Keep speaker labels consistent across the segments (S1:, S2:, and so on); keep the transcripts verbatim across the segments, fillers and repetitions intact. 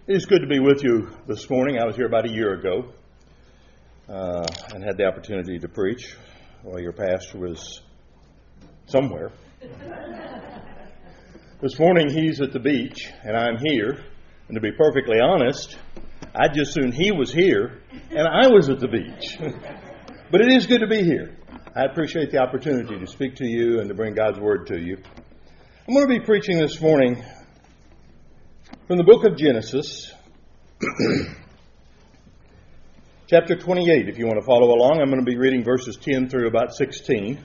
S1: It is good to be with you this morning. I was here about a year ago uh, and had the opportunity to preach while your pastor was somewhere. This morning he's at the beach and I'm here. And to be perfectly honest, I'd just soon he was here and I was at the beach. But it is good to be here. I appreciate the opportunity to speak to you and to bring God's Word to you. I'm going to be preaching this morning from the book of Genesis, chapter twenty-eight, if you want to follow along. I'm going to be reading verses ten through about sixteen.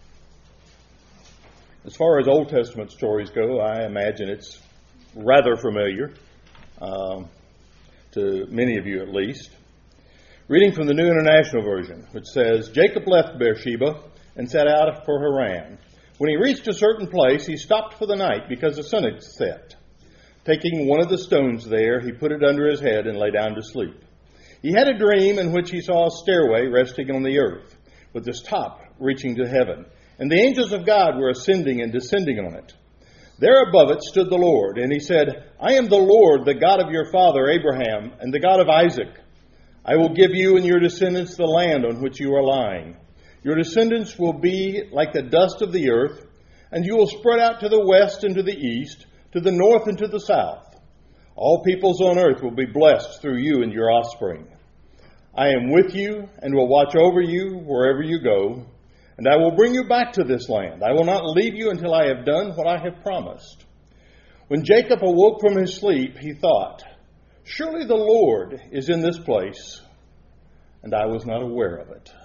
S1: As far as Old Testament stories go, I imagine it's rather familiar, um, to many of you at least. Reading from the New International Version, which says, Jacob left Beersheba and set out for Haran. When he reached a certain place, he stopped for the night because the sun had set. Taking one of the stones there, he put it under his head and lay down to sleep. He had a dream in which he saw a stairway resting on the earth, with its top reaching to heaven, and the angels of God were ascending and descending on it. There above it stood the Lord, and he said, I am the Lord, the God of your father Abraham, and the God of Isaac. I will give you and your descendants the land on which you are lying. Your descendants will be like the dust of the earth, and you will spread out to the west and to the east, to the north and to the south. All peoples on earth will be blessed through you and your offspring. I am with you and will watch over you wherever you go, and I will bring you back to this land. I will not leave you until I have done what I have promised. When Jacob awoke from his sleep, he thought, surely the Lord is in this place, and I was not aware of it.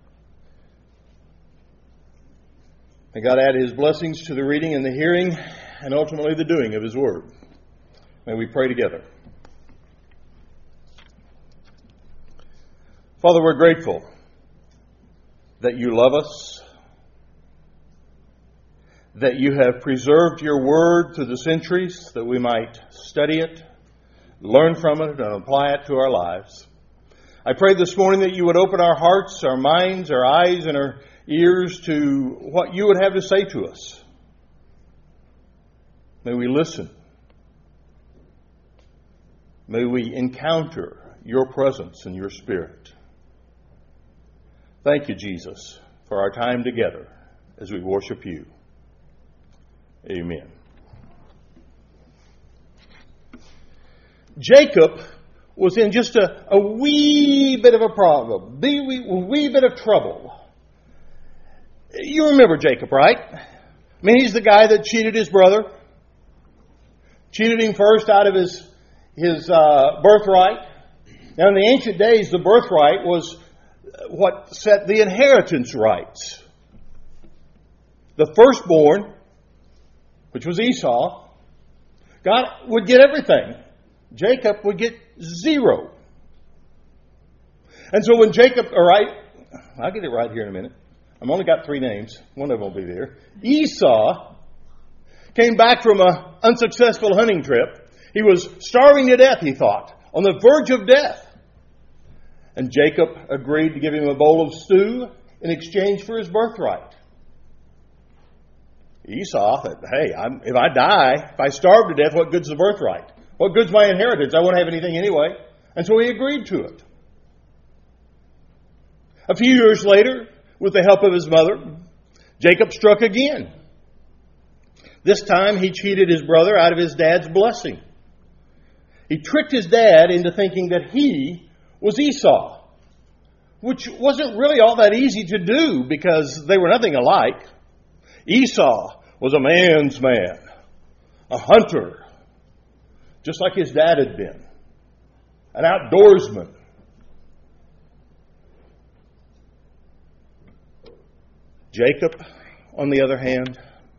S1: May God add his blessings to the reading and the hearing and ultimately the doing of his word. May we pray together. Father, we're grateful that you love us, that you have preserved your word through the centuries, that we might study it, learn from it, and apply it to our lives. I pray this morning that you would open our hearts, our minds, our eyes, and our ears to what you would have to say to us. May we listen. May we encounter your presence and your spirit. Thank you, Jesus, for our time together as we worship you. Amen. Jacob was in just a, a wee bit of a problem, a wee, wee bit of trouble. You remember Jacob, right? I mean, he's the guy that cheated his brother. Cheated him first out of his, his uh, birthright. Now, in the ancient days, the birthright was what set the inheritance rights. The firstborn, which was Esau, God would get everything. Jacob would get zero. And so when Jacob, all right, I'll get it right here in a minute. I've only got three names. One of them will be there. Esau came back from an unsuccessful hunting trip. He was starving to death, he thought, on the verge of death. And Jacob agreed to give him a bowl of stew in exchange for his birthright. Esau thought, hey, I'm, if I die, if I starve to death, what good's the birthright? What good's my inheritance? I won't have anything anyway. And so he agreed to it. A few years later, with the help of his mother, Jacob struck again. This time he cheated his brother out of his dad's blessing. He tricked his dad into thinking that he was Esau, which wasn't really all that easy to do because they were nothing alike. Esau was a man's man, a hunter, just like his dad had been, an outdoorsman. Jacob, on the other hand,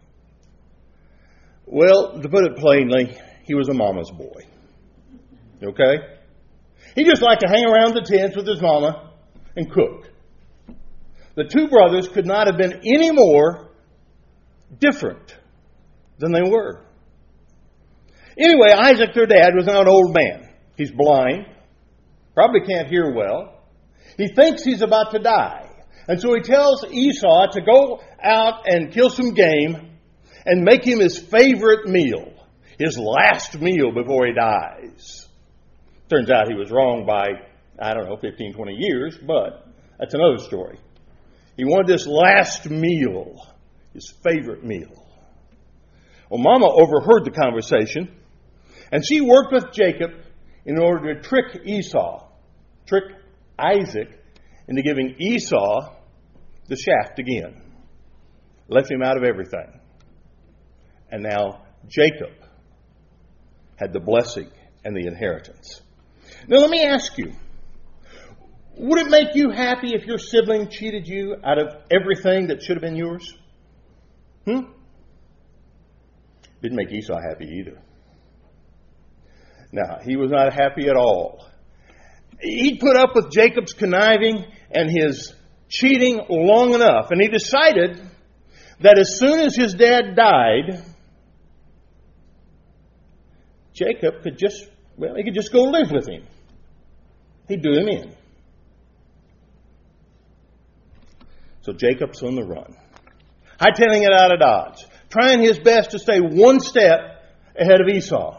S1: well, to put it plainly, he was a mama's boy. Okay? He just liked to hang around the tents with his mama and cook. The two brothers could not have been any more different than they were. Anyway, Isaac, their dad, was now an old man. He's blind, probably can't hear well. He thinks he's about to die. And so he tells Esau to go out and kill some game and make him his favorite meal, his last meal before he dies. Turns out he was wrong by, I don't know, fifteen, twenty years, but that's another story. He wanted this last meal, his favorite meal. Well, Mama overheard the conversation, and she worked with Jacob in order to trick Esau, trick Isaac into giving Esau the shaft again. Left him out of everything. And now Jacob had the blessing and the inheritance. Now let me ask you, would it make you happy if your sibling cheated you out of everything that should have been yours? Hmm? Didn't make Esau happy either. Now, he was not happy at all. He'd put up with Jacob's conniving and his cheating long enough, and he decided that as soon as his dad died, Jacob could just, well, he could just go live with him. He'd do him in. So Jacob's on the run, hightailing it out of Dodge, trying his best to stay one step ahead of Esau.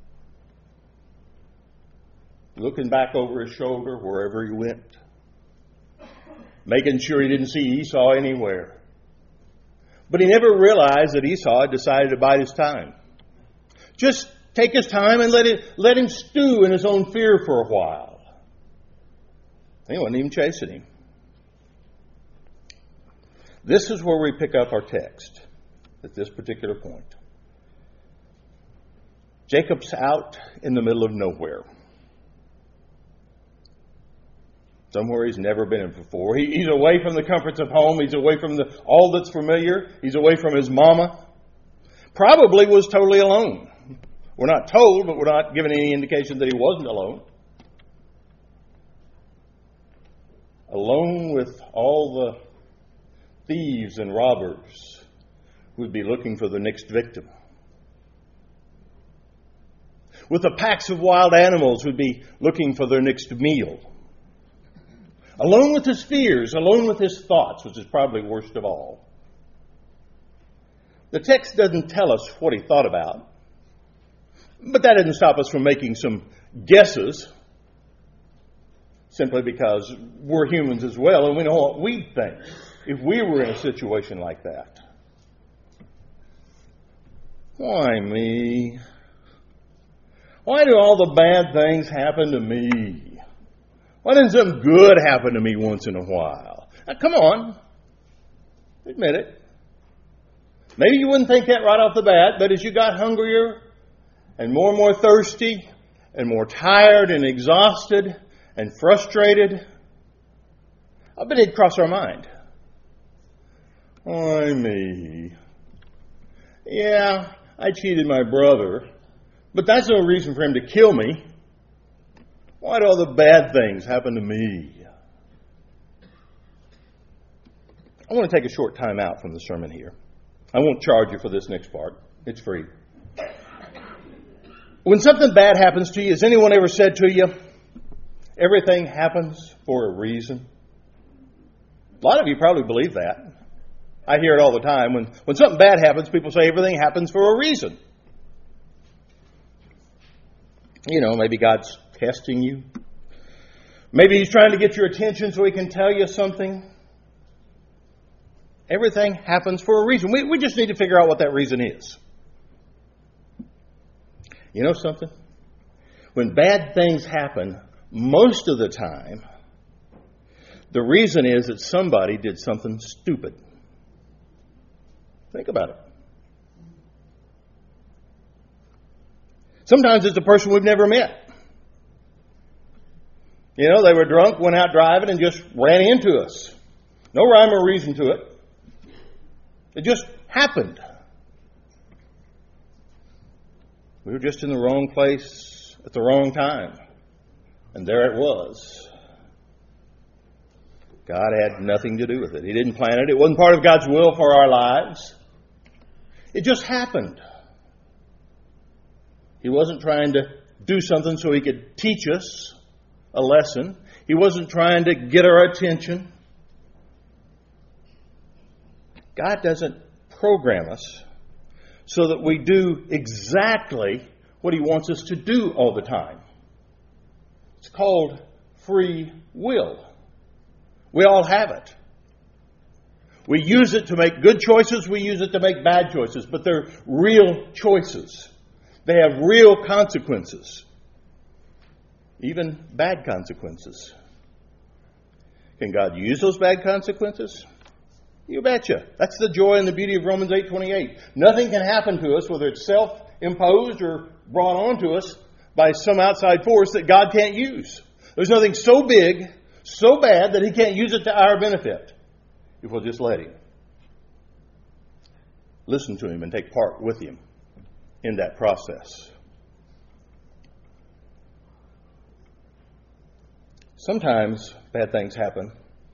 S1: Looking back over his shoulder wherever he went, making sure he didn't see Esau anywhere. But he never realized that Esau had decided to bide his time. Just take his time and let it let him stew in his own fear for a while. He wasn't even chasing him. This is where we pick up our text at this particular point. Jacob's out in the middle of nowhere. Somewhere he's never been in before. He, he's away from the comforts of home. He's away from the, all that's familiar. He's away from his mama. Probably was totally alone. We're not told, but we're not given any indication that he wasn't alone. Alone with all the thieves and robbers who'd be looking for the next victim. With the packs of wild animals who'd be looking for their next meal. Alone with his fears, alone with his thoughts, which is probably worst of all. The text doesn't tell us what he thought about, but that didn't stop us from making some guesses, simply because we're humans as well, and we know what we'd think if we were in a situation like that. Why me? Why do all the bad things happen to me? Why doesn't something good happen to me once in a while? Now, come on. Admit it. Maybe you wouldn't think that right off the bat, but as you got hungrier and more and more thirsty and more tired and exhausted and frustrated, I bet it'd cross our mind. Why me? Yeah, I cheated my brother, but that's no reason for him to kill me. Why do all the bad things happen to me? I want to take a short time out from the sermon here. I won't charge you for this next part. It's free. When something bad happens to you, has anyone ever said to you, everything happens for a reason? A lot of you probably believe that. I hear it all the time. When, when something bad happens, people say everything happens for a reason. You know, maybe God's testing you. Maybe he's trying to get your attention so he can tell you something. Everything happens for a reason. We, we just need to figure out what that reason is. You know something? When bad things happen, most of the time, the reason is that somebody did something stupid. Think about it. Sometimes it's a person we've never met. You know, they were drunk, went out driving, and just ran into us. No rhyme or reason to it. It just happened. We were just in the wrong place at the wrong time. And there it was. God had nothing to do with it. He didn't plan it. It wasn't part of God's will for our lives. It just happened. He wasn't trying to do something so he could teach us a lesson. He wasn't trying to get our attention. God doesn't program us so that we do exactly what he wants us to do all the time. It's called free will. We all have it. We use it to make good choices. We use it to make bad choices. But they're real choices. They have real consequences. Even bad consequences. Can God use those bad consequences? You betcha. That's the joy and the beauty of Romans eight twenty-eight. Nothing can happen to us, whether it's self-imposed or brought on to us by some outside force, that God can't use. There's nothing so big, so bad, that He can't use it to our benefit if we'll just let Him. Listen to Him and take part with Him in that process. Sometimes bad things happen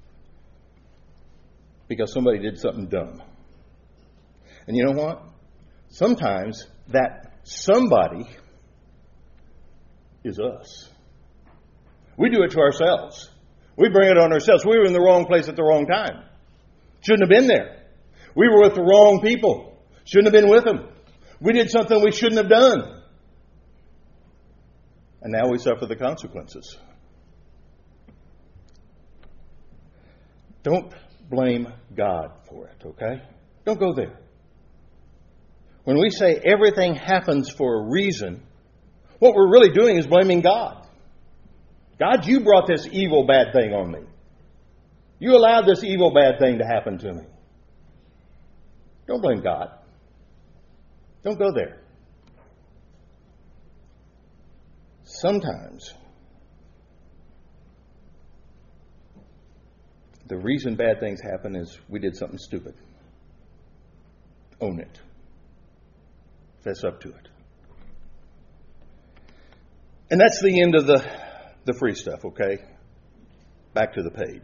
S1: because somebody did something dumb. And you know what? Sometimes that somebody is us. We do it to ourselves. We bring it on ourselves. We were in the wrong place at the wrong time. Shouldn't have been there. We were with the wrong people. Shouldn't have been with them. We did something we shouldn't have done. And now we suffer the consequences. Don't blame God for it, okay? Don't go there. When we say everything happens for a reason, what we're really doing is blaming God. God, you brought this evil, bad thing on me. You allowed this evil, bad thing to happen to me. Don't blame God. Don't go there. Sometimes the reason bad things happen is we did something stupid. Own it. Fess up to it. And that's the end of the, the free stuff, okay? Back to the paid.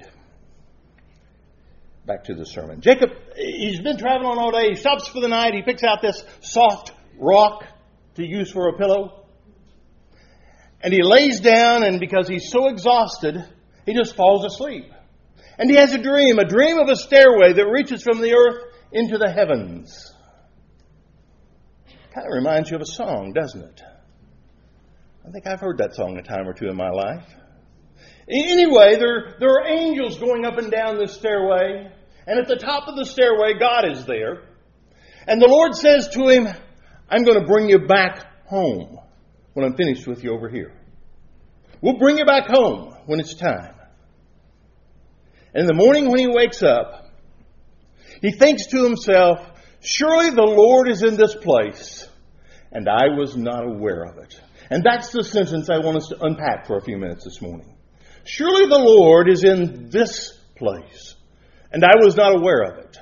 S1: Back to the sermon. Jacob, he's been traveling all day. He stops for the night. He picks out this soft rock to use for a pillow. And he lays down, and because he's so exhausted, he just falls asleep. And he has a dream, a dream of a stairway that reaches from the earth into the heavens. Kind of reminds you of a song, doesn't it? I think I've heard that song a time or two in my life. Anyway, there, there are angels going up and down this stairway. And at the top of the stairway, God is there. And the Lord says to him, I'm going to bring you back home when I'm finished with you over here. We'll bring you back home when it's time. And in the morning when he wakes up, he thinks to himself, surely the Lord is in this place, and I was not aware of it. And that's the sentence I want us to unpack for a few minutes this morning. Surely the Lord is in this place, and I was not aware of it.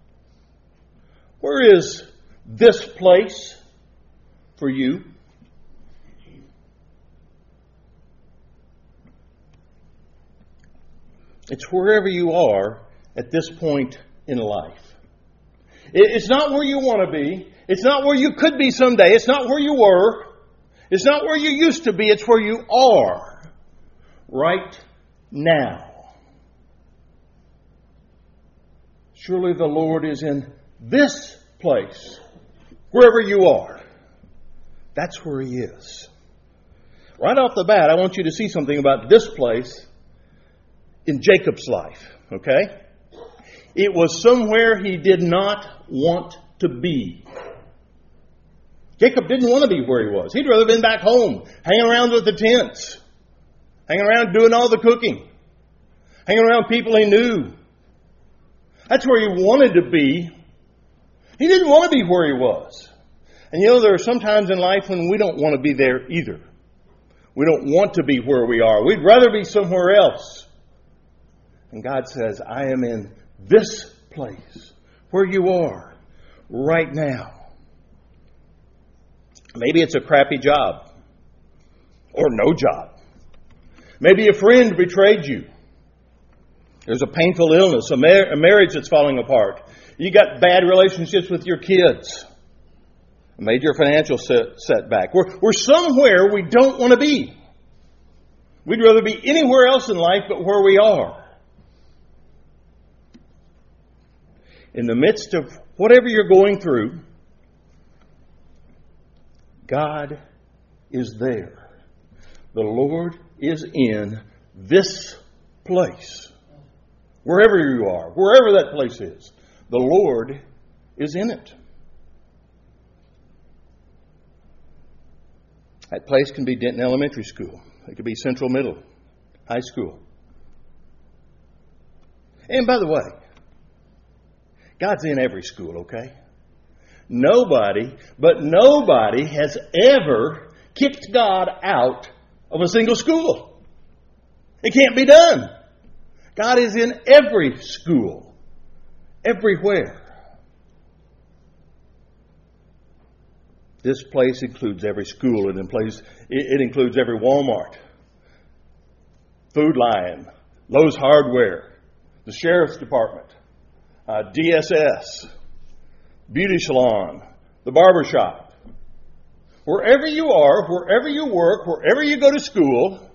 S1: Where is this place for you? It's wherever you are at this point in life. It's not where you want to be. It's not where you could be someday. It's not where you were. It's not where you used to be. It's where you are right now. Surely the Lord is in this place, wherever you are. That's where He is. Right off the bat, I want you to see something about this place in Jacob's life, okay? It was somewhere he did not want to be. Jacob didn't want to be where he was. He'd rather been back home, hanging around with the tents, hanging around doing all the cooking, hanging around people he knew. That's where he wanted to be. He didn't want to be where he was. And you know, there are some times in life when we don't want to be there either. We don't want to be where we are. We'd rather be somewhere else. And God says, I am in this place where you are right now. Maybe it's a crappy job or no job. Maybe a friend betrayed you. There's a painful illness, a, mar- a marriage that's falling apart. You got bad relationships with your kids. A major financial set- setback. We're, we're somewhere we don't want to be. We'd rather be anywhere else in life but where we are. In the midst of whatever you're going through, God is there. The The Lord is in this place. Wherever you are, wherever that place is, the Lord is in it. That place can be Denton Elementary School. It could be Central Middle, High School. And by the way, God's in every school, okay? Nobody, but nobody has ever kicked God out of a single school. It can't be done. God is in every school, everywhere. This place includes every school. It includes, it includes every Walmart, Food Lion, Lowe's Hardware, the Sheriff's Department, uh, D S S, beauty salon, the barber shop. Wherever you are, wherever you work, wherever you go to school,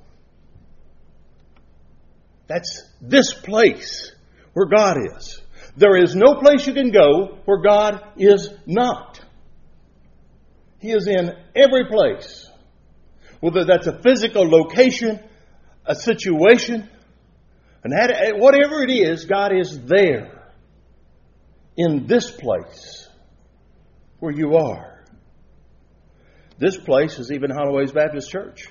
S1: that's this place where God is. There is no place you can go where God is not. He is in every place. Whether that's a physical location, a situation, and whatever it is, God is there in this place where you are. This place is even Holloway's Baptist Church.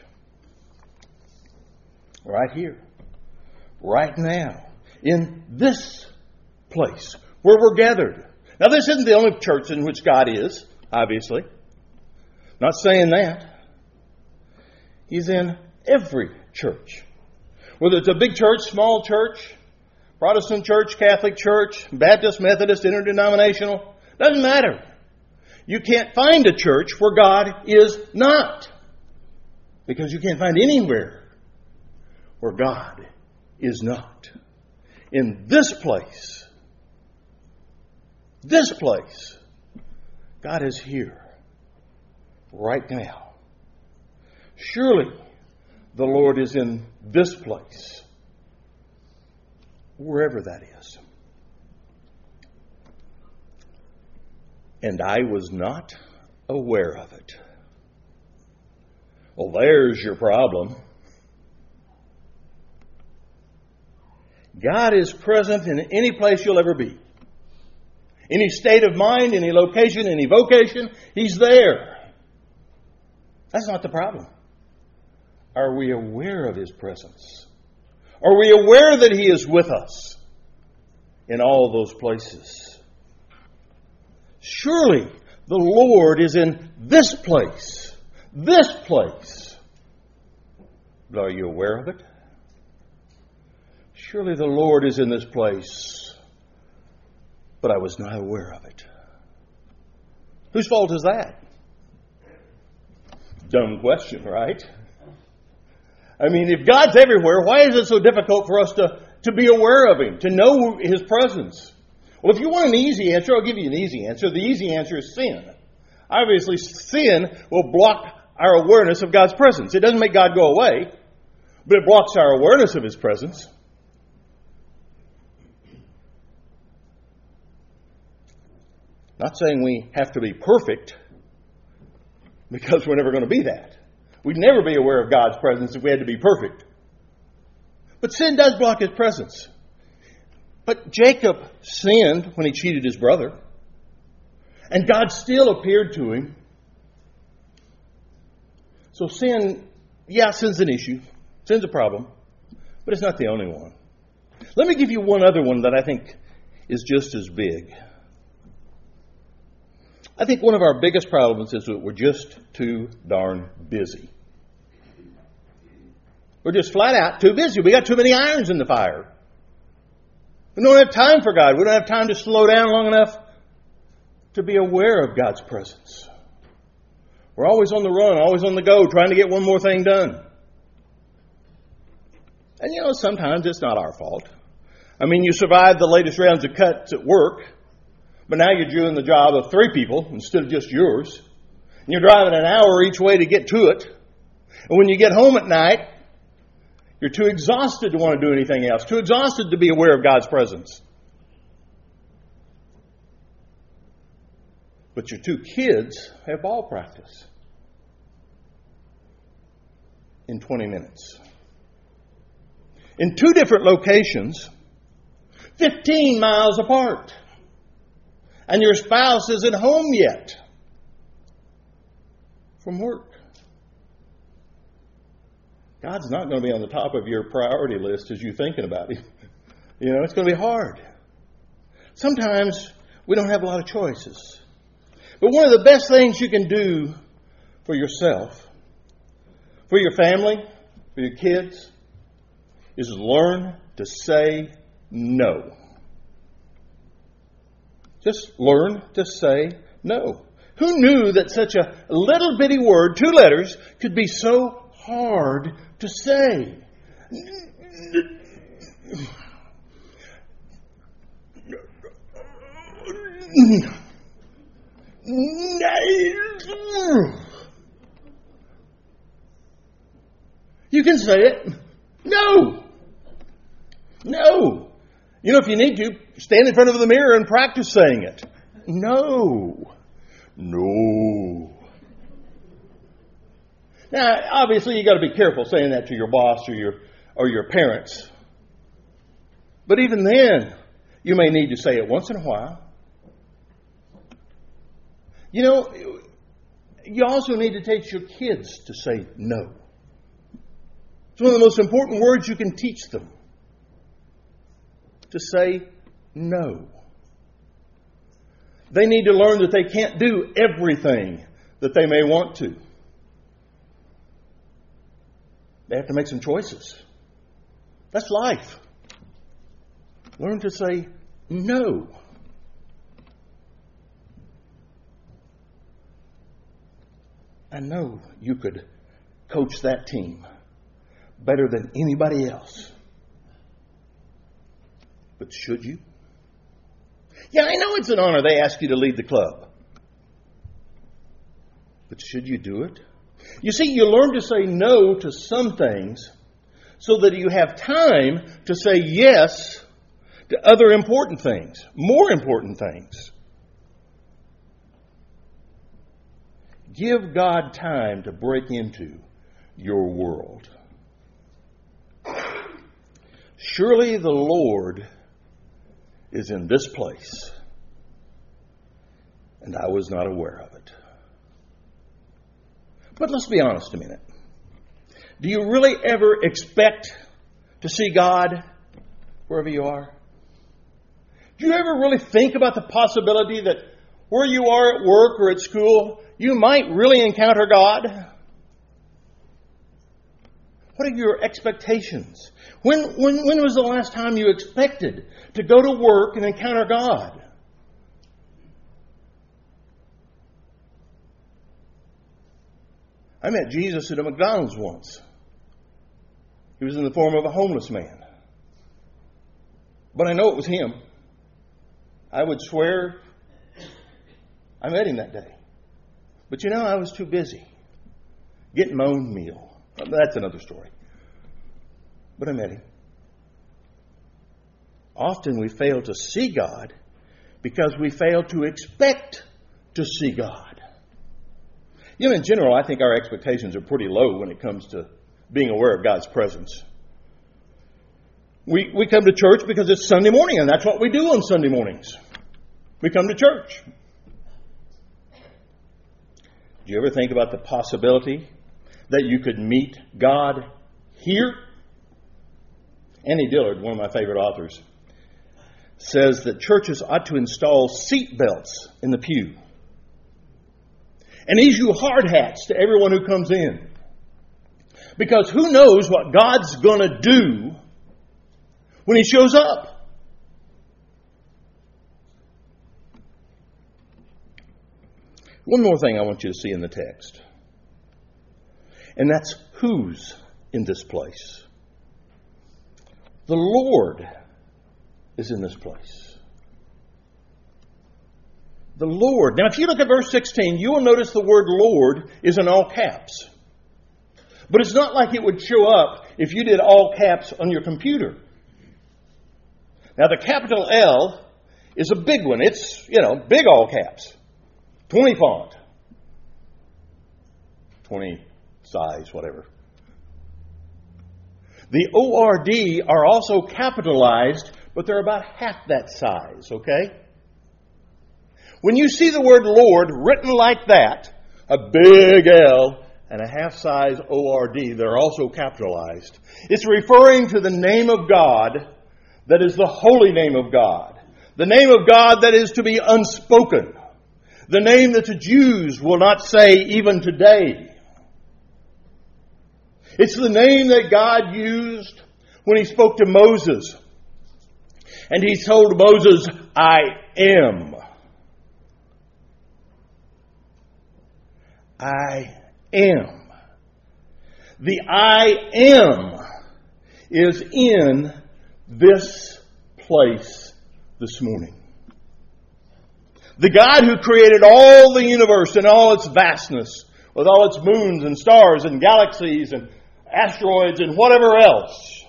S1: Right here. Right now. In this place where we're gathered. Now, this isn't the only church in which God is, obviously. Not saying that. He's in every church. Whether it's a big church, small church, Protestant church, Catholic church, Baptist, Methodist, interdenominational, doesn't matter. You can't find a church where God is not. Because you can't find anywhere where God is not. In this place, this place, God is here. Right now. Surely the Lord is in this place. Wherever that is. And I was not aware of it. Well, there's your problem. God is present in any place you'll ever be. Any state of mind, any location, any vocation, He's there. That's not the problem. Are we aware of His presence? Are we aware that He is with us in all those places? Surely the Lord is in this place. This place. But are you aware of it? Surely the Lord is in this place. But I was not aware of it. Whose fault is that? Dumb question, right? I mean, if God's everywhere, why is it so difficult for us to, to be aware of Him, to know His presence? Well, if you want an easy answer, I'll give you an easy answer. The easy answer is sin. Obviously, sin will block our awareness of God's presence. It doesn't make God go away, but it blocks our awareness of His presence. Not saying we have to be perfect, because we're never going to be that. We'd never be aware of God's presence if we had to be perfect. But sin does block His presence. But Jacob sinned when he cheated his brother. And God still appeared to him. So sin, yeah, sin's an issue. Sin's a problem. But it's not the only one. Let me give you one other one that I think is just as big. I think one of our biggest problems is that we're just too darn busy. We're just flat out too busy. We got too many irons in the fire. We don't have time for God. We don't have time to slow down long enough to be aware of God's presence. We're always on the run, always on the go, trying to get one more thing done. And you know, sometimes it's not our fault. I mean, you survived the latest rounds of cuts at work, but now you're doing the job of three people instead of just yours. And you're driving an hour each way to get to it. And when you get home at night, you're too exhausted to want to do anything else, too exhausted to be aware of God's presence. But your two kids have ball practice. in twenty minutes. In two different locations, fifteen miles apart. And your spouse isn't home yet from work. God's not going to be on the top of your priority list as you're thinking about Him. You know, it's going to be hard. Sometimes we don't have a lot of choices. But one of the best things you can do for yourself, for your family, for your kids, is learn to say no. Just learn to say no. Who knew that such a little bitty word, two letters, could be so hard to say? You can say it. No. No. You know, if you need to, stand in front of the mirror and practice saying it. No. No. Now, obviously, you got to be careful saying that to your boss or your or your parents. But even then, you may need to say it once in a while. You know, you also need to teach your kids to say no. It's one of the most important words you can teach them. To say no. They need to learn that they can't do everything that they may want to. They have to make some choices. That's life. Learn to say no. I know you could coach that team better than anybody else. But should you? Yeah, I know it's an honor they ask you to lead the club. But should you do it? You see, you learn to say no to some things so that you have time to say yes to other important things, more important things. Give God time to break into your world. Surely the Lord is in this place, and I was not aware of it. But let's be honest a minute. Do you really ever expect to see God wherever you are? Do you ever really think about the possibility that where you are at work or at school, you might really encounter God? What are your expectations? When, when, when was the last time you expected to go to work and encounter God? I met Jesus at a McDonald's once. He was in the form of a homeless man. But I know it was him. I would swear I met him that day. But you know, I was too busy getting my own meal. That's another story. But I met him. Often we fail to see God because we fail to expect to see God. You know, in general, I think our expectations are pretty low when it comes to being aware of God's presence. We we come to church because it's Sunday morning, and that's what we do on Sunday mornings. We come to church. Do you ever think about the possibility that you could meet God here? Annie Dillard, one of my favorite authors, says that churches ought to install seat belts in the pew and issue hard hats to everyone who comes in. Because who knows what God's going to do when He shows up? One more thing I want you to see in the text. And that's who's in this place. The Lord is in this place. The Lord. Now, if you look at verse sixteen, you will notice the word Lord is in all caps. But it's not like it would show up if you did all caps on your computer. Now, the capital L is a big one. It's, you know, big all caps. twenty font. twenty size, whatever. The O R D are also capitalized, but they're about half that size, okay? When you see the word Lord written like that, a big L and a half-size O R D that are also capitalized, it's referring to the name of God that is the holy name of God, the name of God that is to be unspoken, the name that the Jews will not say even today. It's the name that God used when He spoke to Moses. And He told Moses, I am. I am. The I am is in this place this morning. The God who created all the universe and all its vastness, with all its moons and stars and galaxies and asteroids and whatever else.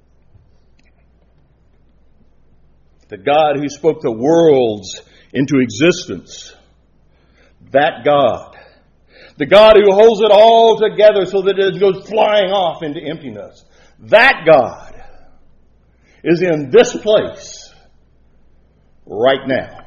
S1: The God who spoke the worlds into existence. That God. The God who holds it all together so that it goes flying off into emptiness. That God is in this place right now.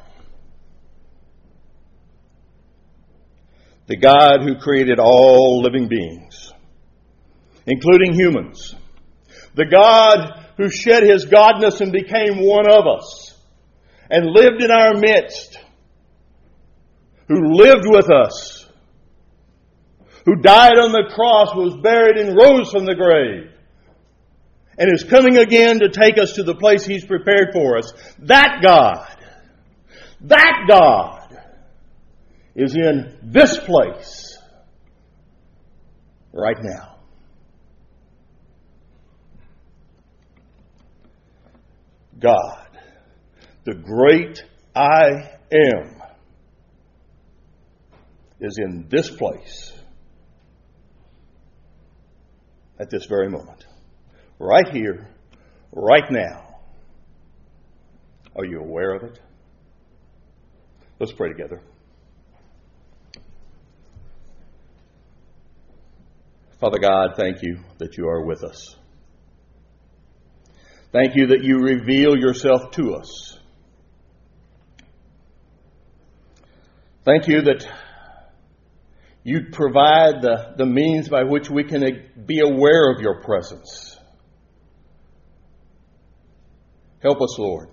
S1: The God who created all living beings, including humans. The God who shed His godness and became one of us and lived in our midst, who lived with us, who died on the cross, was buried and rose from the grave, and is coming again to take us to the place He's prepared for us. That God, that God is in this place right now. God, the great I am, is in this place at this very moment. Right here, right now. Are you aware of it? Let's pray together. Father God, thank you that you are with us. Thank you that you reveal yourself to us. Thank you that you provide the, the means by which we can be aware of your presence. Help us, Lord,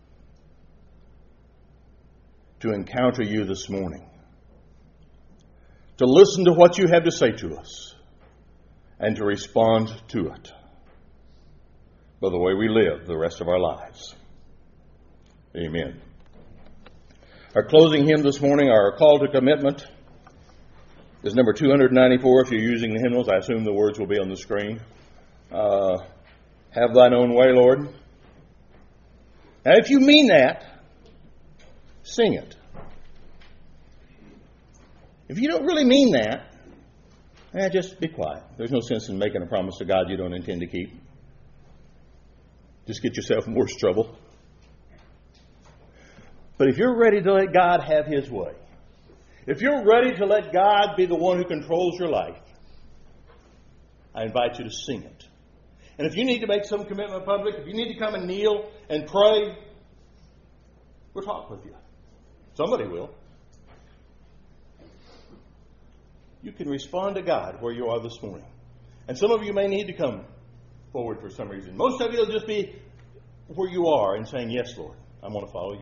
S1: to encounter you this morning, to listen to what you have to say to us, and to respond to it by the way we live the rest of our lives. Amen. Our closing hymn this morning, our call to commitment, is number two ninety-four. If you're using the hymnals, I assume the words will be on the screen. Uh, have thine own way, Lord. And if you mean that, sing it. If you don't really mean that, eh, just be quiet. There's no sense in making a promise to God you don't intend to keep. Just get yourself in worse trouble. But if you're ready to let God have His way, if you're ready to let God be the one who controls your life, I invite you to sing it. And if you need to make some commitment public, if you need to come and kneel and pray, we'll talk with you. Somebody will. You can respond to God where you are this morning. And some of you may need to come forward for some reason. Most of you will just be where you are and saying, yes, Lord, I want to follow you.